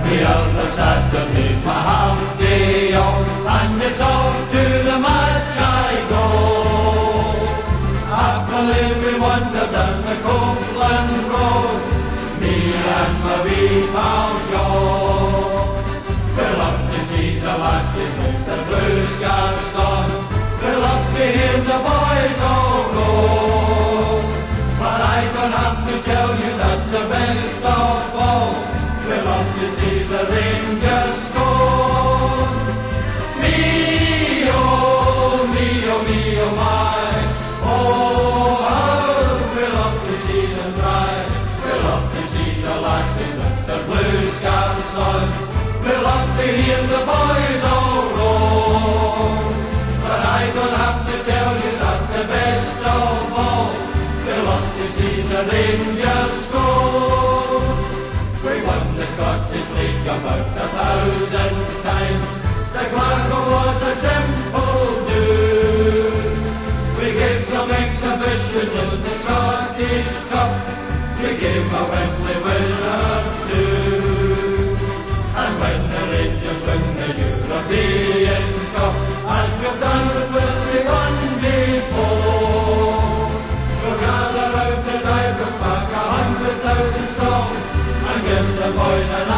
The elder said that he's my half-day old, and it's off to the match I go. Happily we wander down the Copeland Road, me and my wee pal Joe. We love to see the lasses with the blue scarves on, we love to hear the boys all roll. But I don't have to tell you that the best of all, we love to see the Rangers score. Me, oh my, oh how we love to see them try. We love to see the lasses with the blue scarves on, we love to hear the boys all roll. But I don't have to tell you that the best of all, we love to see the Rangers score. We won the Scottish League about 1,000 times, the Glasgow was a simple do. We gave some exhibitions in the Scottish Cup, we gave a Wembley winner too. And when the Rangers win the European Cup, as we've done with the one before, we'll gather out the Ibrox back 100,000 strong, and give the boys an